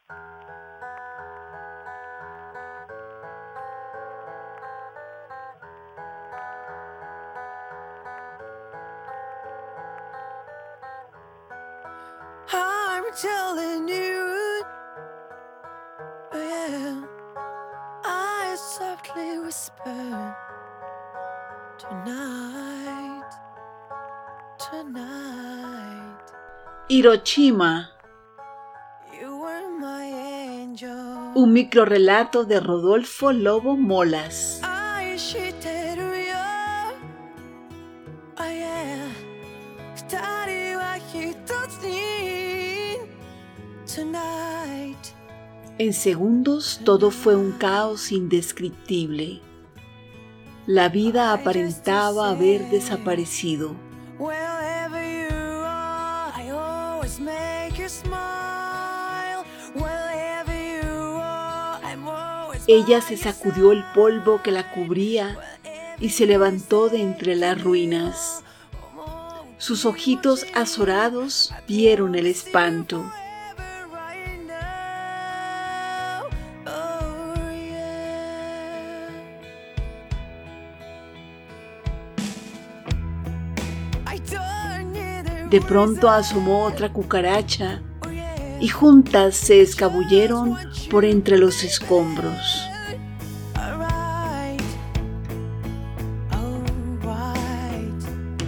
I'm telling you, oh yeah, I softly whispered tonight, tonight. Hiroshima, You were my angel. un microrrelato de Rodolfo Lobo Molas. 愛してるよ、oh yeah, 二人は一つに tonight. En segundos todo fue un caos indescriptible. La vida aparentaba haber desaparecido. Wherever you are, I always make you smile. Wherever you are, I'm always Ella se sacudió el polvo que la cubría y se levantó de entre las ruinas. Sus ojitos azorados vieron el espanto. right now. Oh yeah. I don't need it. De pronto asomó otra cucaracha Oh yeah. y juntas se escabulleron por entre los escombros. Alright. Alright.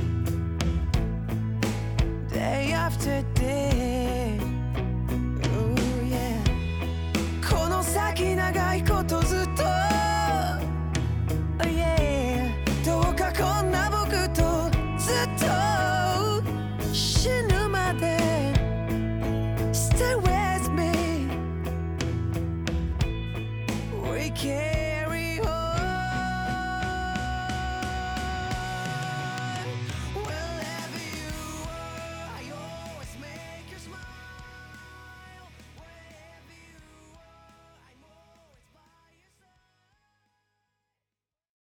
Day after day. Oh yeah. この先長いことずっと。Oh yeah. どうかこんな僕とずっと死ぬまで Stay with me. We can't